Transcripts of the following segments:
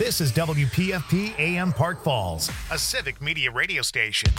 This is WPFP AM Park Falls, a civic media radio station.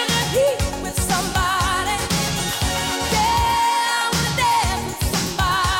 Somebody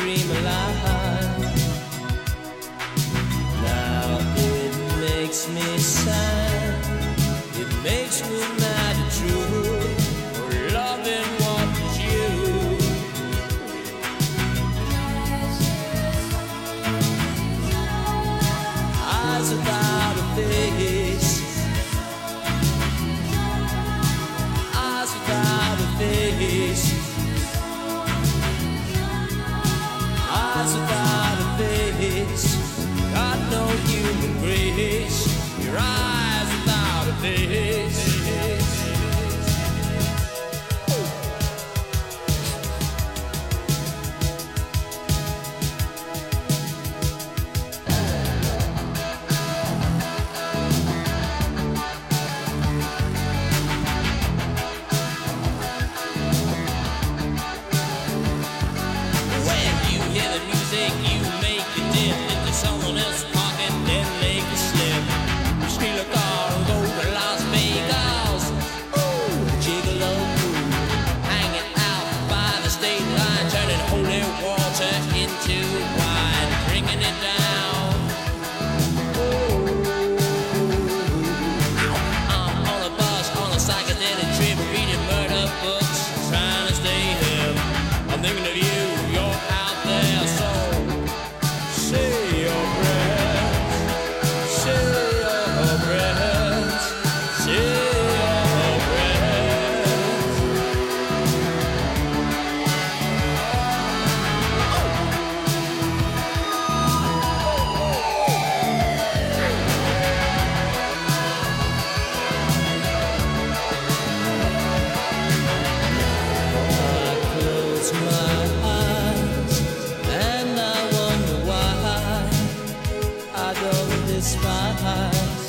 dream alive. Now it makes me sad, it makes me mad and true, for loving what was you. Eyes without a face, eyes without a face, eyes without a face, got no human grace. Your eyes without a face. Someone else's pocket, then make a slip. Steal a car and go to Las Vegas. Ooh, gigolo, hanging out by the state line, turning holy water into wine, drinking it down. Ooh, I'm on a bus on a psychedelic trip, reading murder books, trying to stay hip. I'm thinking of you, you're out there, so say your prayers, say your prayers, say your prayers. I close my eyes and I wonder why I don't despise.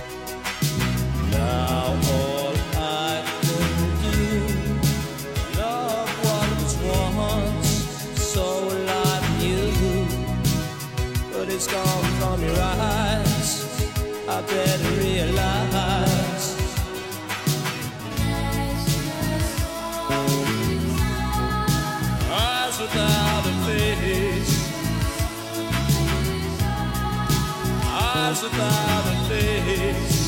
Now all I can do, love what was once so like you, but it's gone from your eyes. I better realize. Eyes without a face, eyes without a face,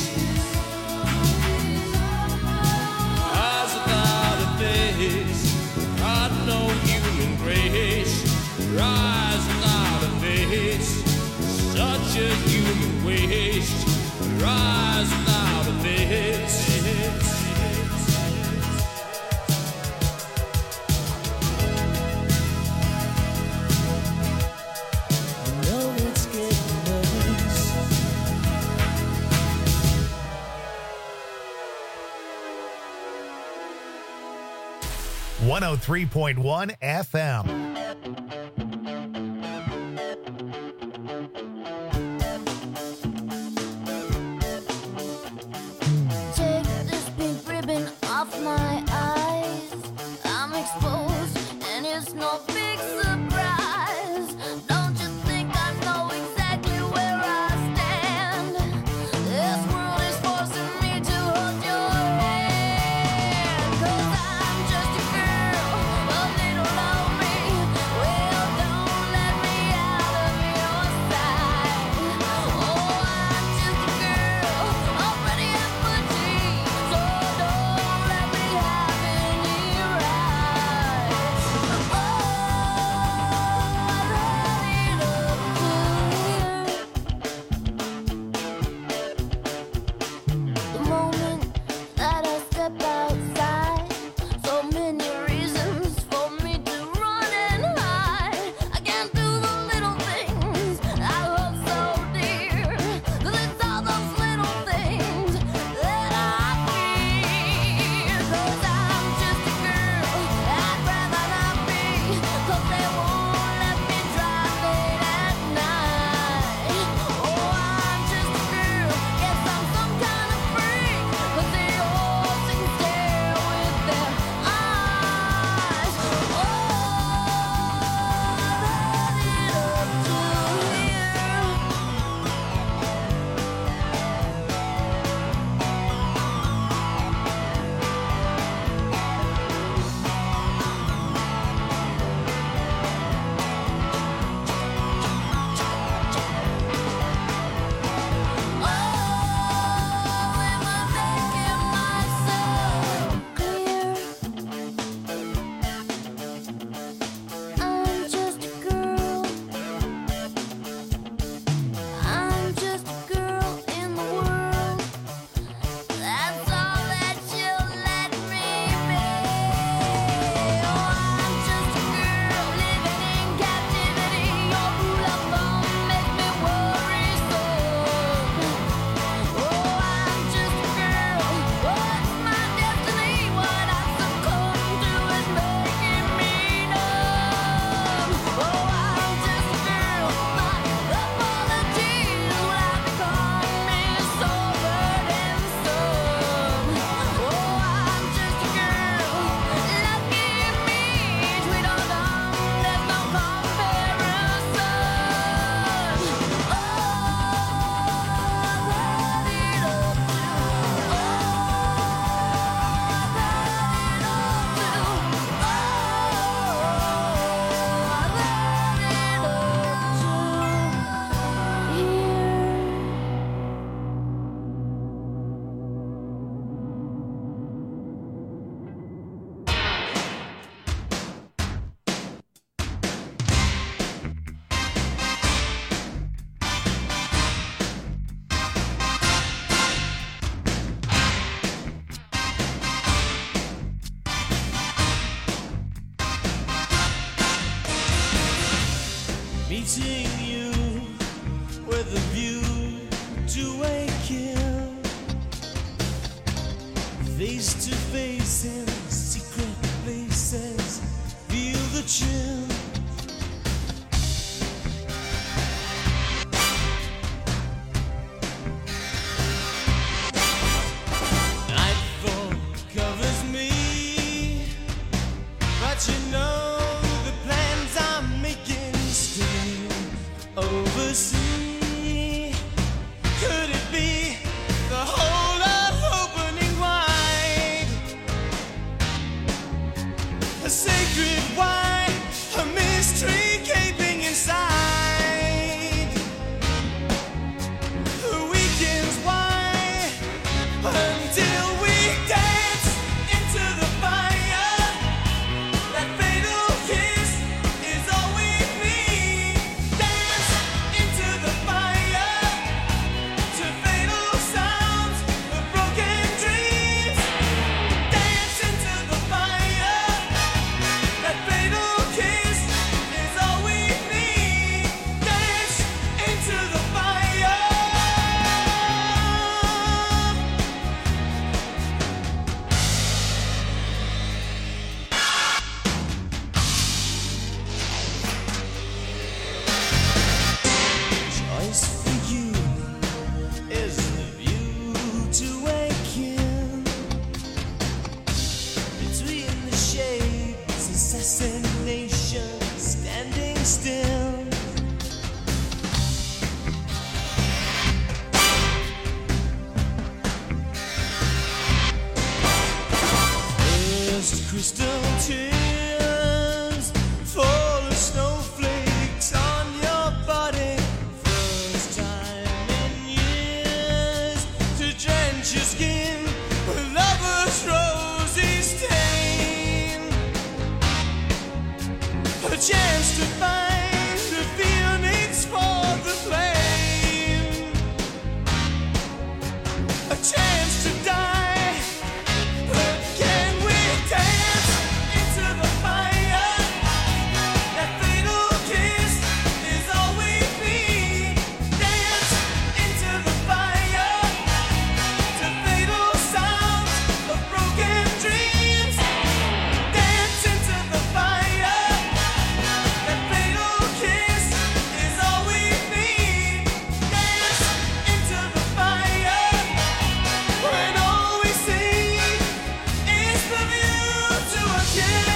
eyes without a face, got no human grace. Your eyes without a face, such a human waste. Your eyes without a face. I know it's getting worse. 103.1 FM. Take this pink ribbon off my eyes. I'm exposed, and it's no big surprise. Don't you think I know exactly where I stand? This world is forcing me to hold your hand. 'Cause I'm just a girl, a little lonely. meeting you with a view to a kill. Face to face in secret places, feel the chill. Nightfall covers me, but you know the plans I'm making still oversee. Could it be the whole of opening wide? A sacred wine, a mystery gaping inside. The weekend's wine until we dance into the fire. That fatal kiss is all we need. Dance into the fire to fatal sounds of broken dreams. Dance into the fire. That fatal kiss is all we need. Dance into the fire. Choice for you is the view to a kill. Between the shades, assassination standing still. First crystal tears fall as snowflakes on your body. First time in years to drench your skin with lover's rosy stain. A chance to find the phoenix for the flame. A chance to die. But can we dance into the fire? That fatal kiss is all we need. Dance into the fire to fatal sounds of broken dreams. Dance into the fire. That fatal kiss is all we need. Dance into the fire when all we see is the view to a kill.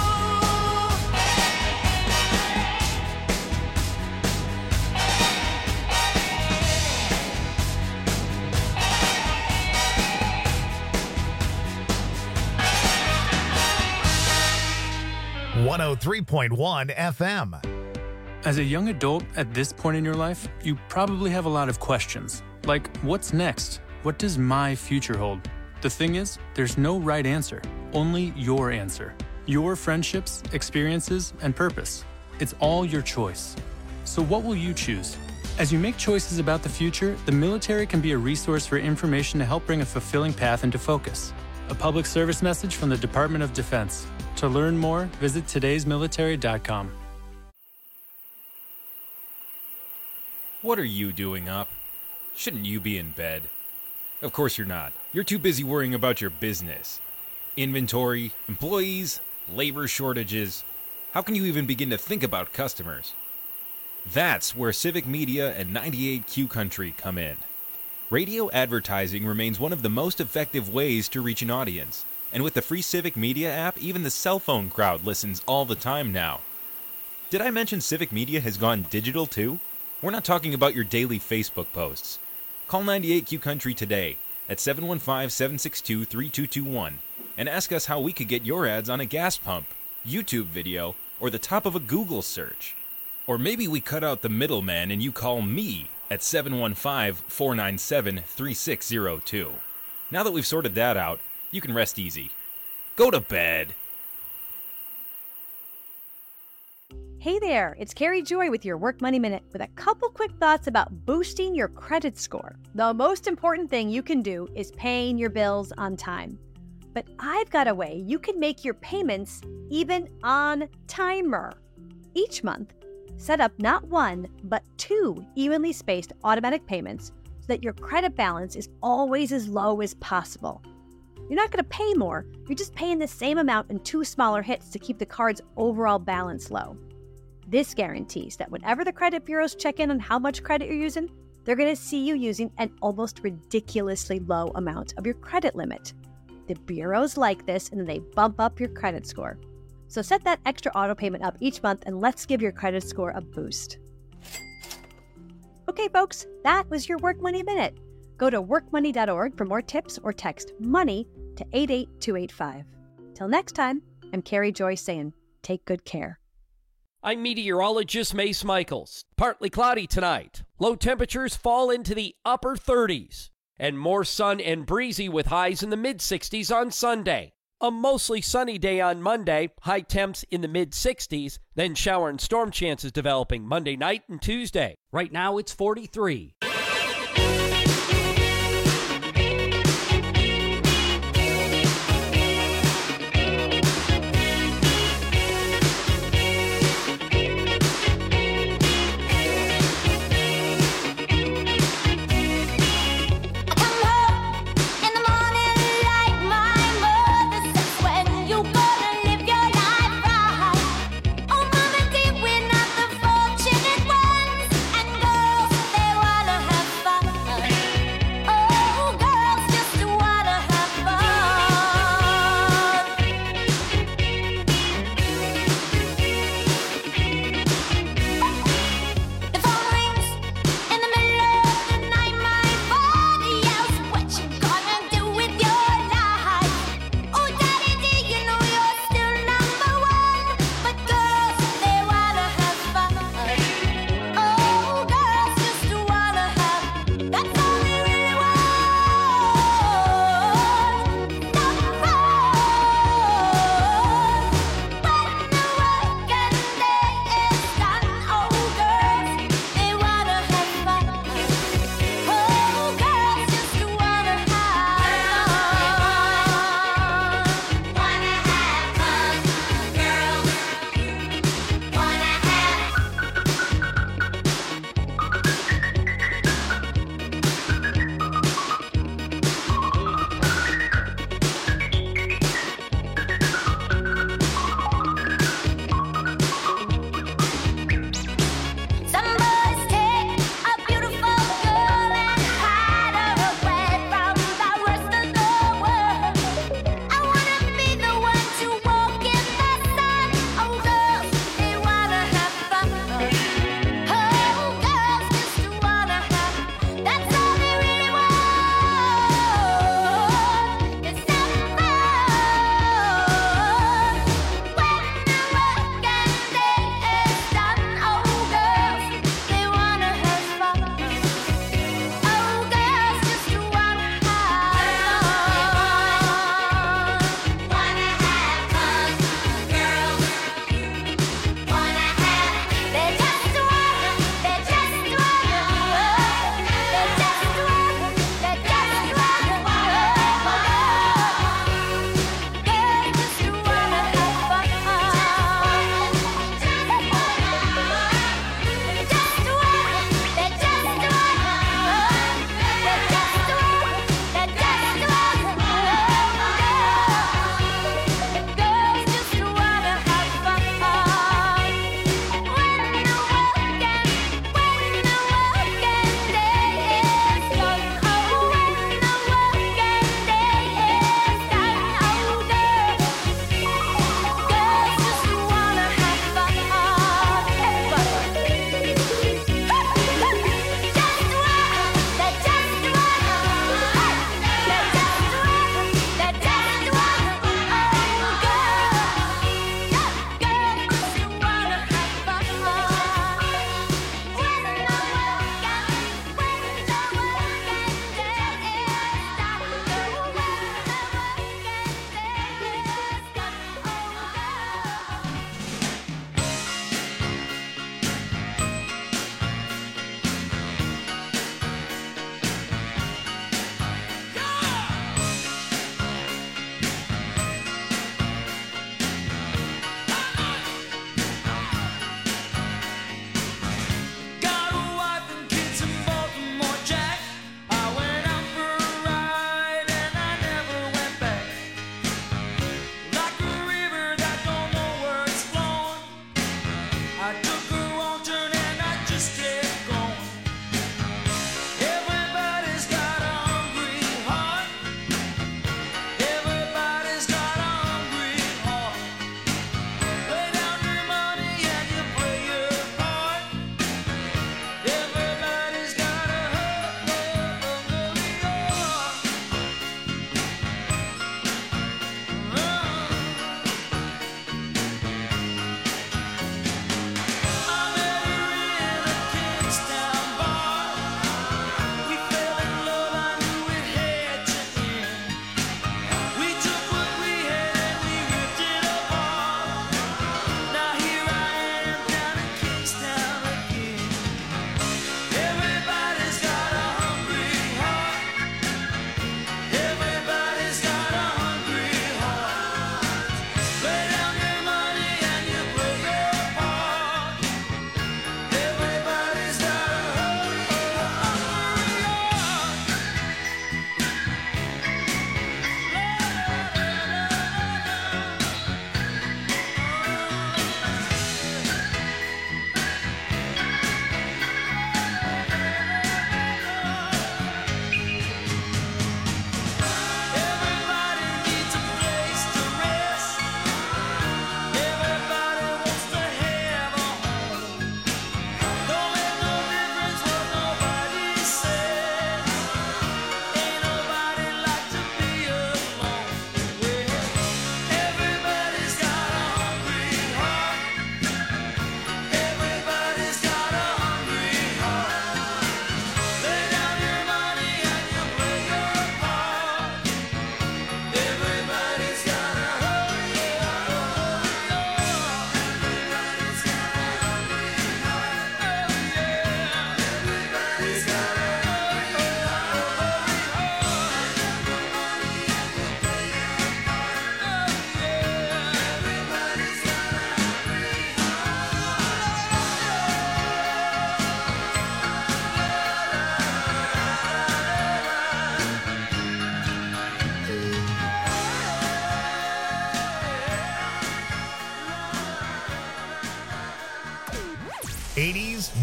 One 103.1 FM. As a young adult at this point in your life, you probably have a lot of questions. Like, what's next? What does my future hold? The thing is, there's no right answer, only your answer. Your friendships, experiences, and purpose. It's all your choice. So what will you choose? As you make choices about the future, the military can be a resource for information to help bring a fulfilling path into focus. A public service message from the Department of Defense. To learn more, visit todaysmilitary.com. What are you doing up? Shouldn't you be in bed? Of course you're not. You're too busy worrying about your business. Inventory, employees, labor shortages. How can you even begin to think about customers? That's where Civic Media and 98Q Country come in. Radio advertising remains one of the most effective ways to reach an audience. And with the free Civic Media app, even the cell phone crowd listens all the time now. Did I mention Civic Media has gone digital too? We're not talking about your daily Facebook posts. Call 98Q Country today at 715-762-3221 and ask us how we could get your ads on a gas pump, YouTube video, or the top of a Google search. Or maybe we cut out the middleman and you call me at 715-497-3602. Now that we've sorted that out, you can rest easy. Go to bed. Hey there, it's Carrie Joy with your Work Money Minute with a couple quick thoughts about boosting your credit score. The most important thing you can do is paying your bills on time. But I've got a way you can make your payments even on timer. Each month, Set up not one, but 2 evenly spaced automatic payments so that your credit balance is always as low as possible. You're not going to pay more, you're just paying the same amount in 2 smaller hits to keep the card's overall balance low. This guarantees that whenever the credit bureaus check in on how much credit you're using, they're going to see you using an almost ridiculously low amount of your credit limit. The bureaus like this, and then they bump up your credit score. So set that extra auto payment up each month and let's give your credit score a boost. Okay, folks, that was your Work Money Minute. Go to workmoney.org for more tips or text MONEY to 88285. Till next time, I'm Carrie Joy saying, take good care. I'm meteorologist Mace Michaels. Partly cloudy tonight. Low temperatures fall into the upper 30s. And more sun and breezy with highs in the mid-60s on Sunday. A mostly sunny day on Monday, high temps in the mid-60s, then shower and storm chances developing Monday night and Tuesday. Right now it's 43. Wanna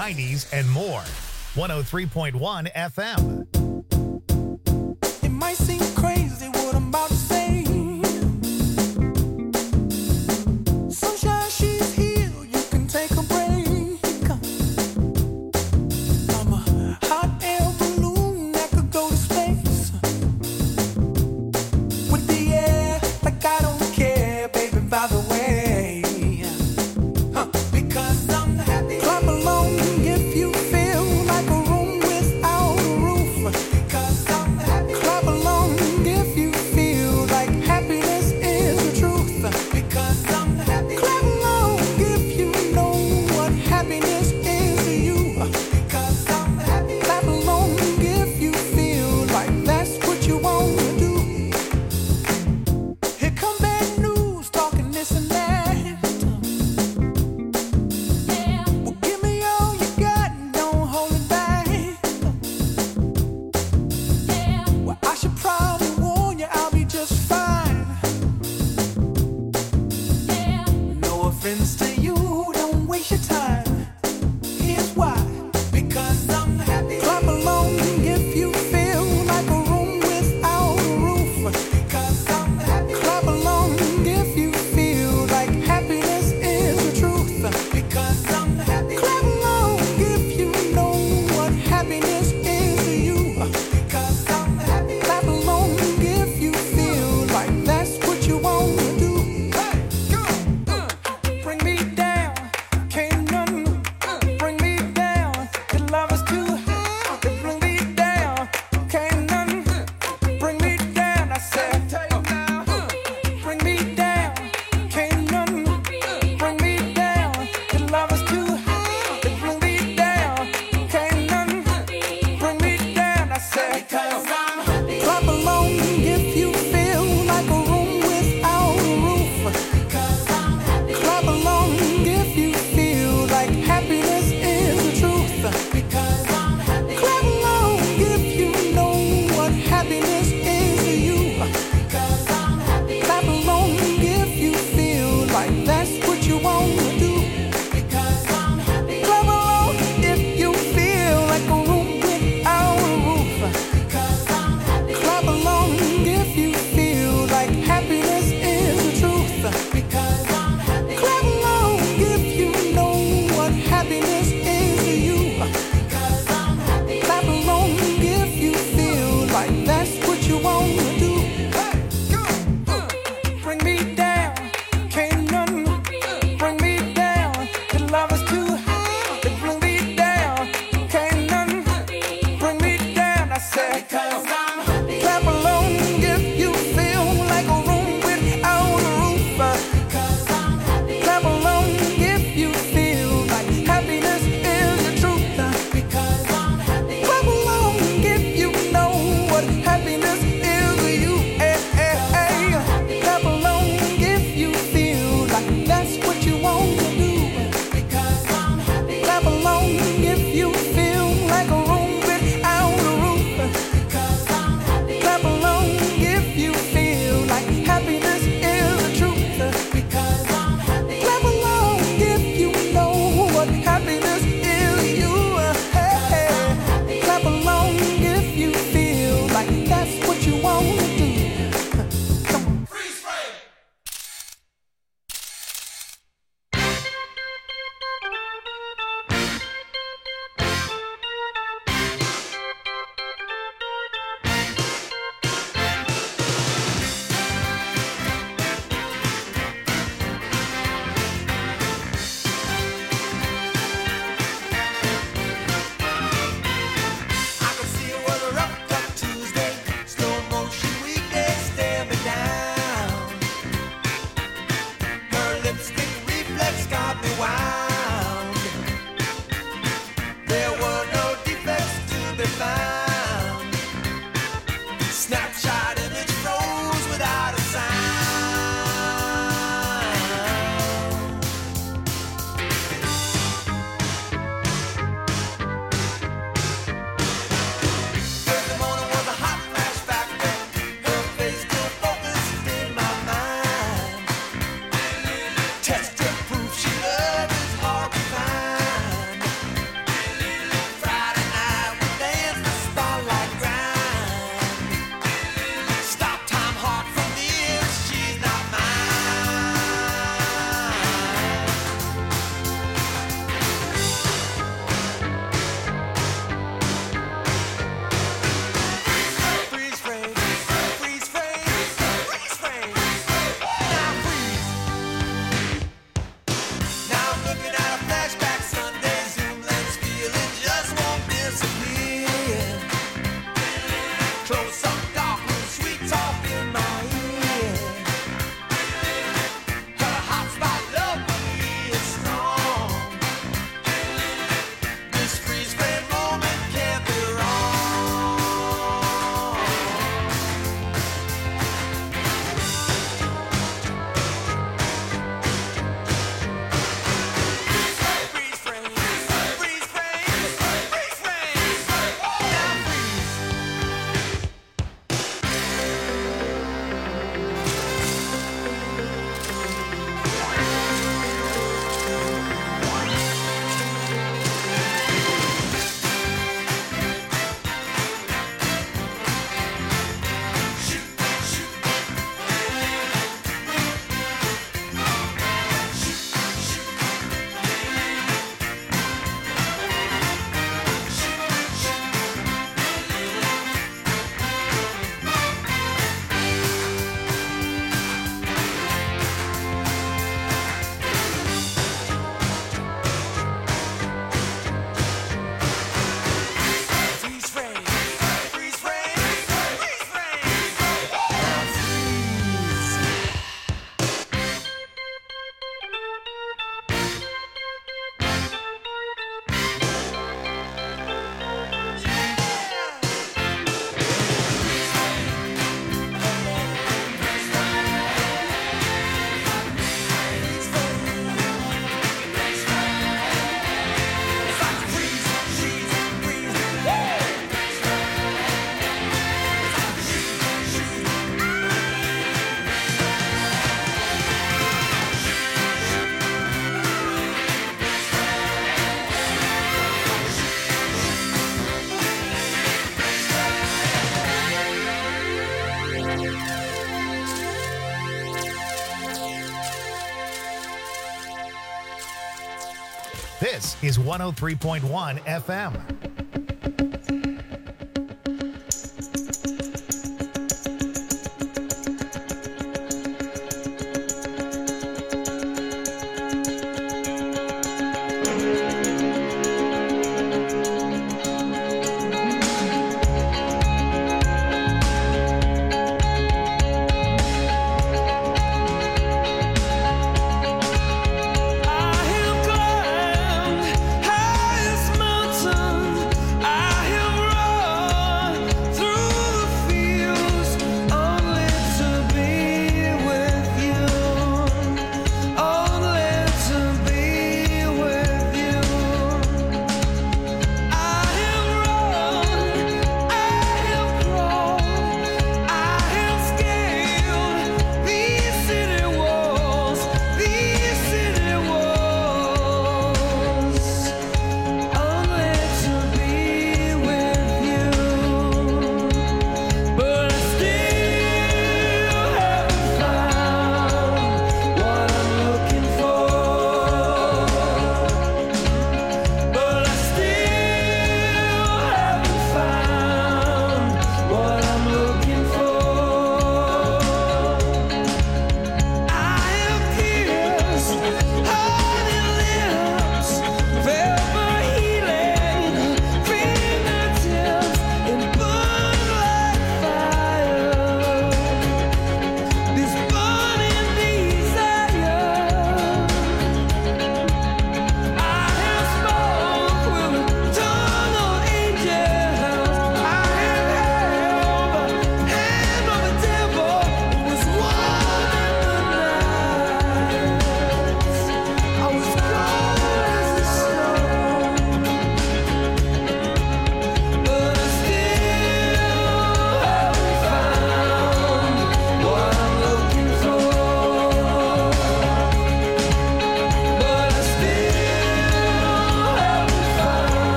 90s, and more. 103.1 FM. It might seem crazy what I'm about to say. Sunshine, she's here, you can take a break. I'm a hot air balloon that could go to space. With the air, like I don't care, baby, by the way. Because I'm happy. Clap along if you feel like a room without a roof. is 103.1 FM.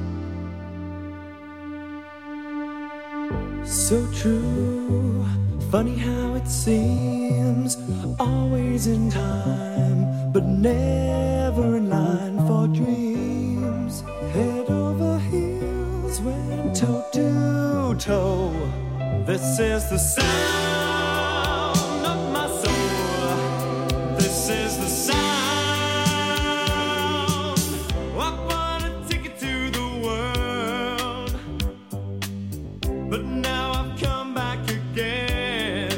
So true, Funny how it seems, always in time, but never in line for dreams. Head over heels, went toe to toe. This is the sound of my soul. This is the sound. I want a ticket to the world, but now I've come back again.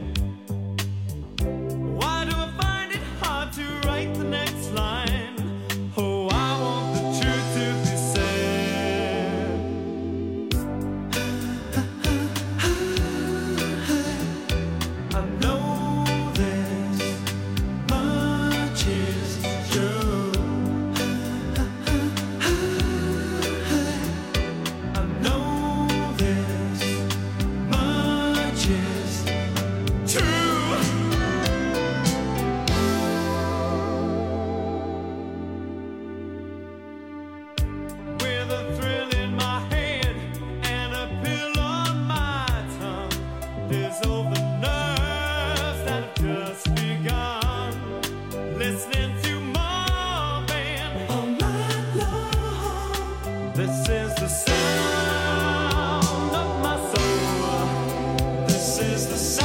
Why do I find it hard to write the next line? Oh, I want the truth to be said. I know this much is true. I know this much is true. With a thrill in my head and a pill on my tongue, dissolve the nerves that have just begun. Listening to Marvin all night long. This is the sound of my soul. This is the sound.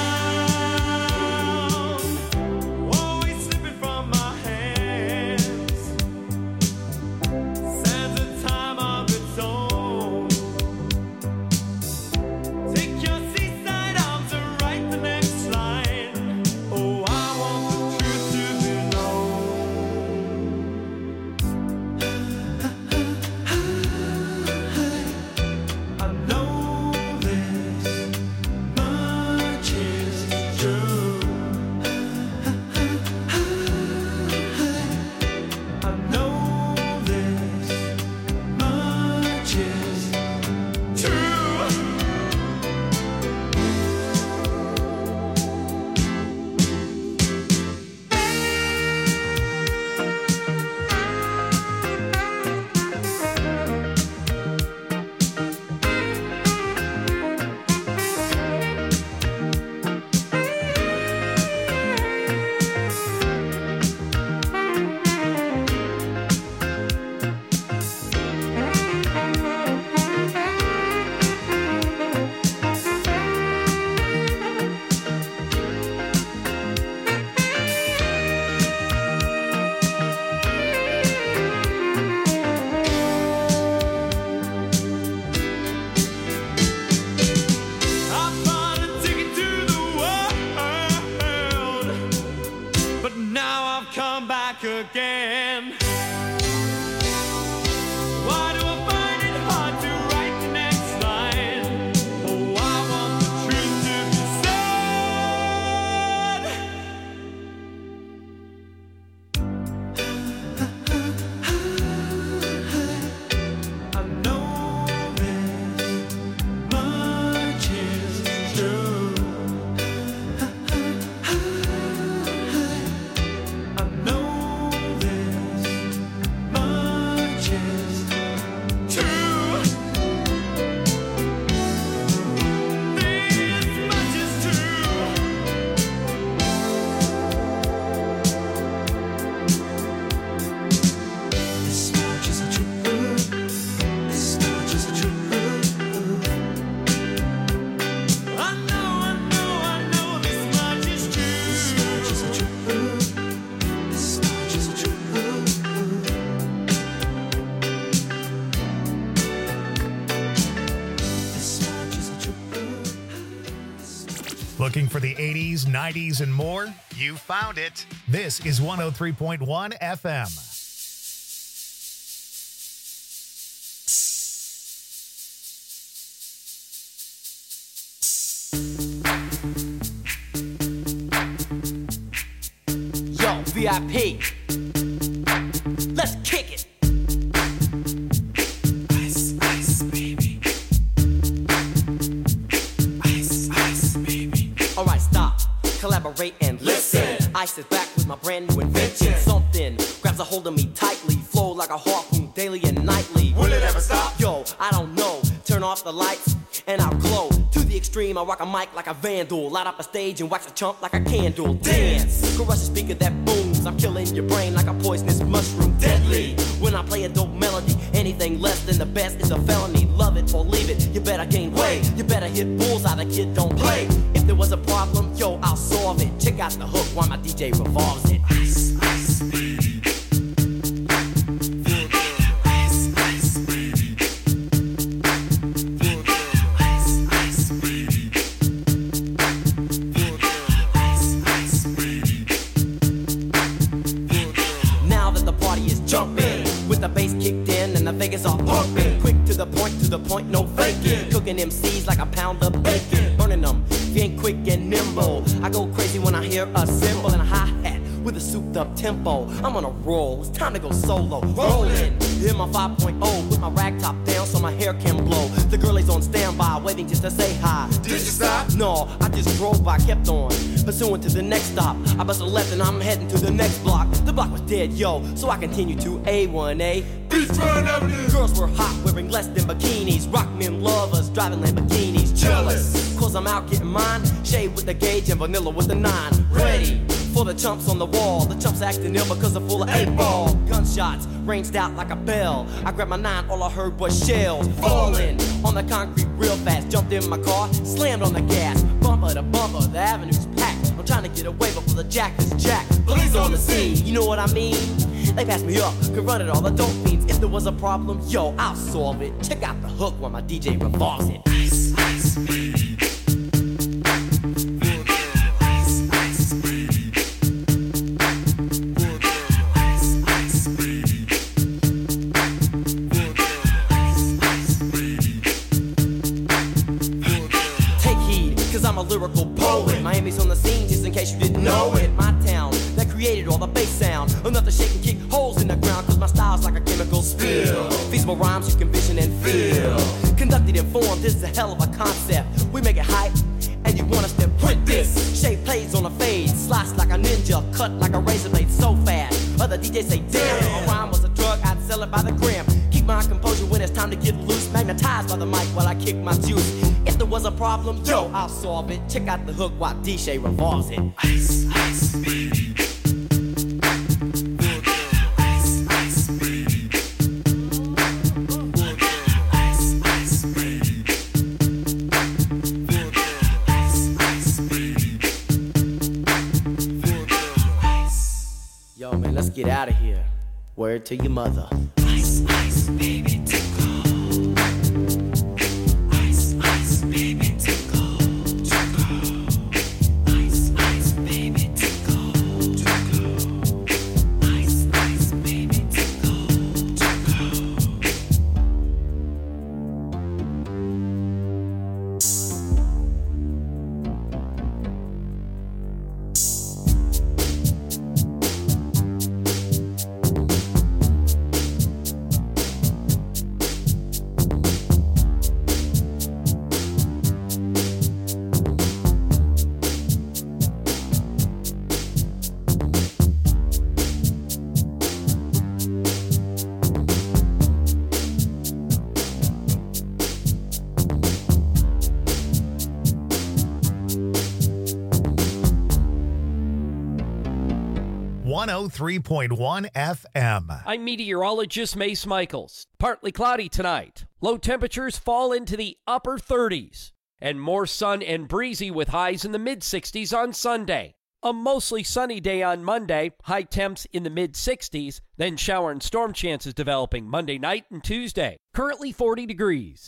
Always slipping from my hands. Sands a time of its own. Take your seaside arms and write the next line. Oh, I want the truth to be known. I know this much is true. I know this much is true. I bought a ticket to the world, but now I've come back again. Why do I find it hard to write the next line? Oh, I want the truth to be said. I know this much is true. I know this much is true. This much is true. This much is true. This much is true. I know this much is true. This much is true. This much is true. This much is true. Looking for the 80s, 90s, and more? You found it. This is 103.1 FM. Yo, VIP. Let's kick it. Ice, ice, baby. Ice, ice, baby. Alright, stop, collaborate and listen. Ice is back with my brand new invention. Something grabs a hold of me tightly, flow like a harpoon daily and nightly. Will it ever stop? Yo, I don't know. Turn off the lights and I'll glow to the extreme, I rock a mic like a vandal. Light up a stage and wax a chump like a candle. Dance, crush a speaker that booms. I'm killing your brain like a poisonous mushroom. Deadly, when I play a dope melody. Anything less than the best is a felony. Love it or leave it, you better gain weight. You better hit bullseye, the kid don't play. If there was a problem, yo, I'll solve it. Check out the hook while my DJ revolves it. Ice, ice, baby. Vegas all pumping, quick to the point, no faking. Cooking MCs like a pound of bacon, burning them if you ain't quick and nimble. I go crazy when I hear a cymbal and a hi-hat with a souped up tempo. I'm on a roll, it's time to go solo. Rolling, hit my 5.0, put my rag top down so my hair can blow. The girl is on standby, waiting just to say hi. Did you stop? No, I just drove by, kept on pursuing to the next stop. I bust a left and I'm heading to the next block. The block was dead, yo, so I continued to A1A. Girls were hot, wearing less than bikinis. Rock men lovers, driving Lamborghinis. Jealous, cause I'm out getting mine. Shade with the gauge and vanilla with the 9. Ready for the chumps on the wall. The chumps acting ill because they're full of 8-ball. Gunshots ranged out like a bell. I grabbed my 9, all I heard was shells falling on the concrete real fast. Jumped in my car, slammed on the gas. Bumper to bumper, the avenue's packed. I'm trying to get away before the jack is jacked. Police on the scene, you know what I mean? They passed me up, could run it all, the dope fiends. If there was a problem, yo, I'll solve it. Check out the hook while my DJ revolves it. Ice, ice, baby. Ice, ice, baby. Ice, ice, baby. Ice, ice, baby. Take heed, cause I'm a lyrical poet. Miami's on the scene, just in case you didn't know it. My town that created all the bass sound. Enough to shake and kick holes in the ground, cause my style's like a chemical spill. Feasible rhymes you can vision and feel. Conducted in form, this is a hell of a concept. We make it hype, and you want us to print this. Shape plays on a fade, slice like a ninja, cut like a razor blade so fast. Other DJs say, damn, if a rhyme was a drug, I'd sell it by the gram. Keep my composure when it's time to get loose. Magnetized by the mic while I kick my juice. If there was a problem, yo, I'll solve it. Check out the hook while DJ revolves it. Ice, ice, baby. Let's get out of here. Word to your mother. Ice, ice, baby, tickle. Ice, ice, baby, tickle. Ice, ice, baby, tickle. Ice, ice, baby, tickle. .1 FM. I'm meteorologist Mace Michaels. Partly cloudy tonight. Low temperatures fall into the upper 30s. And more sun and breezy with highs in the mid-60s on Sunday. A mostly sunny day on Monday, high temps in the mid-60s. Then shower and storm chances developing Monday night and Tuesday. Currently 40 degrees.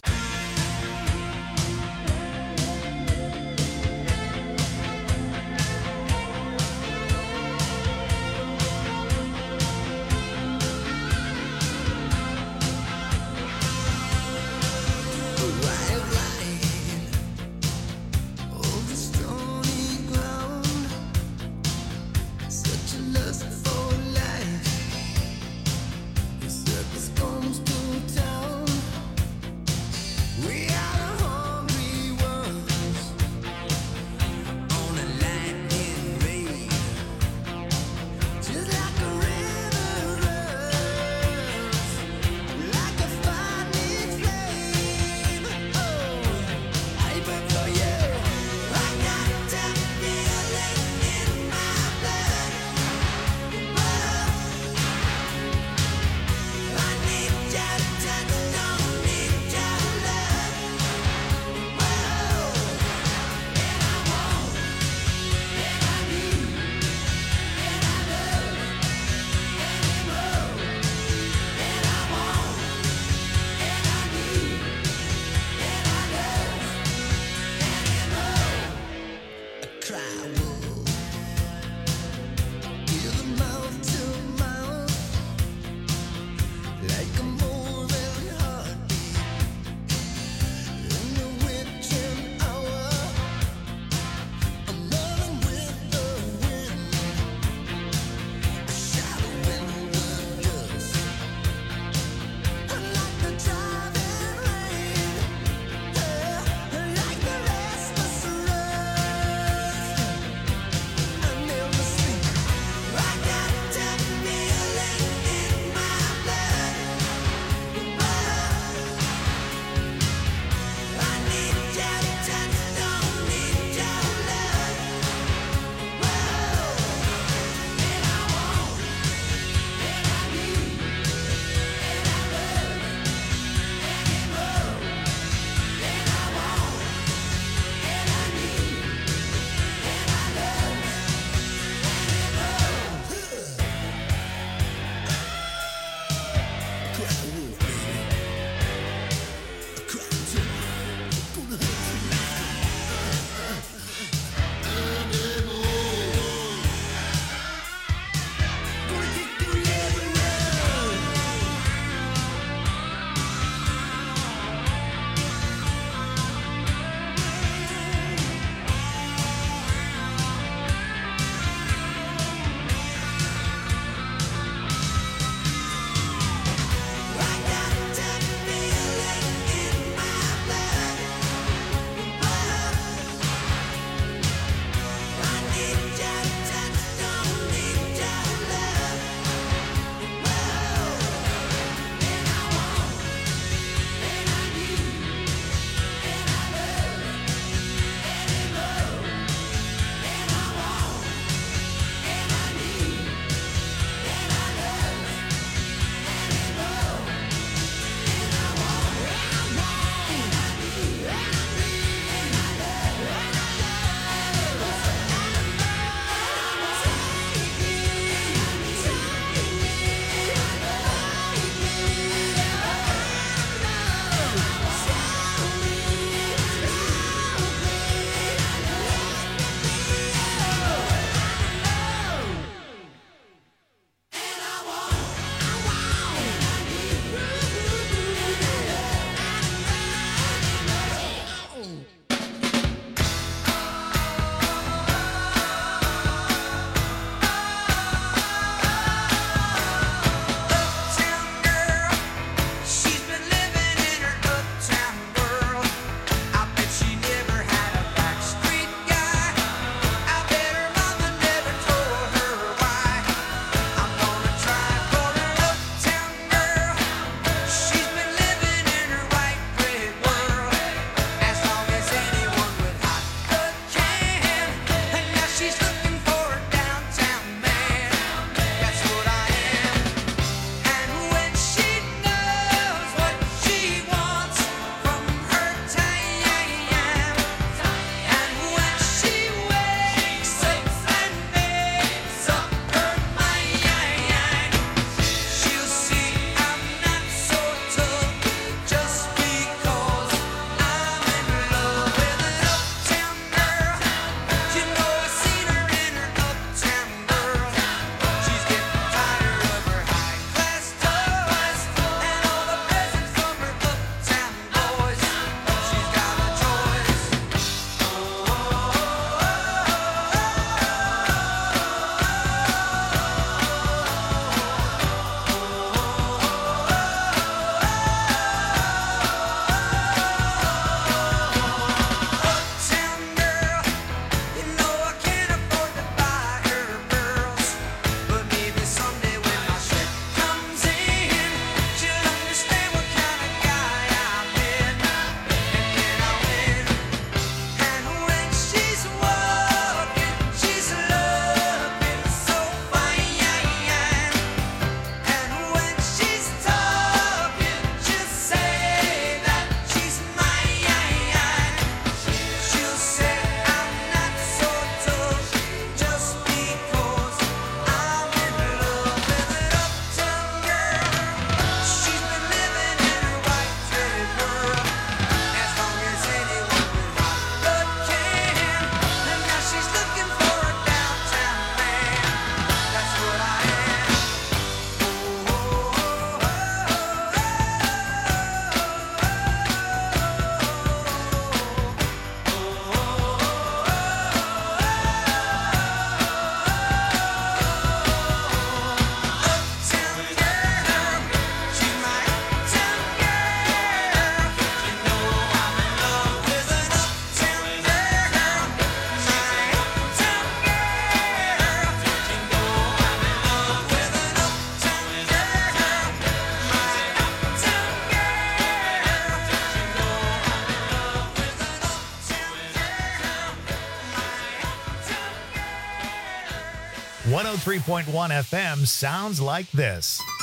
103.1 FM sounds like this.